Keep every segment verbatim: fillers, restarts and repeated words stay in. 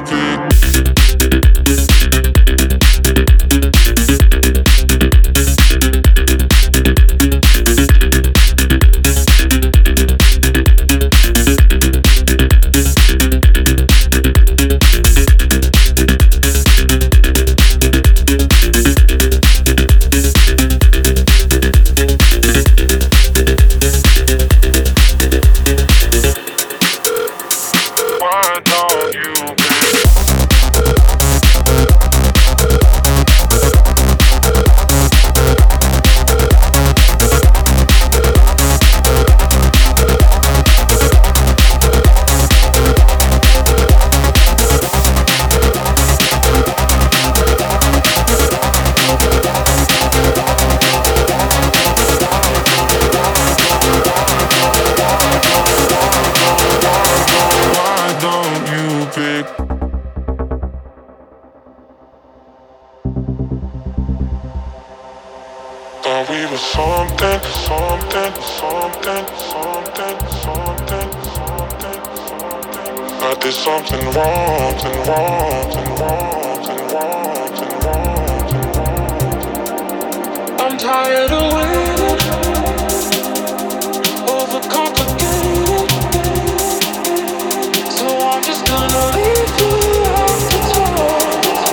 Thought we were something, something, something, something, something, something, something. I did something wrong, something wrong, something wrong, something wrong, something wrong, something wrong. I'm tired of waiting, overcomplicated, so I'm just gonna leave you out to talk.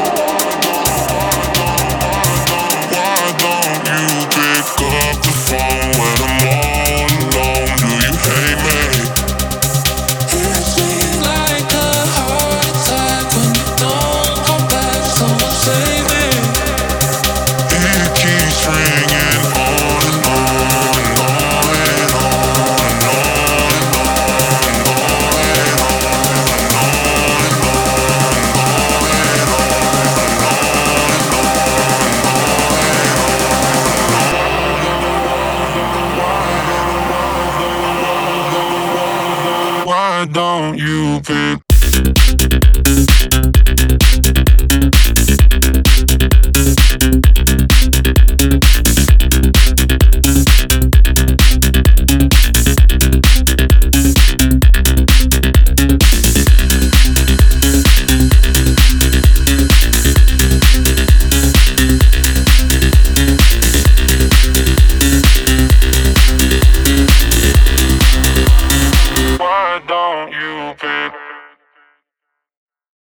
Pick up the phone when I'm all alone. Do you hate me? Hits me like a heart attack when you don't come back. Someone save me. It keeps ringing on and on and on and on and on and on and on and on. Why don't you pick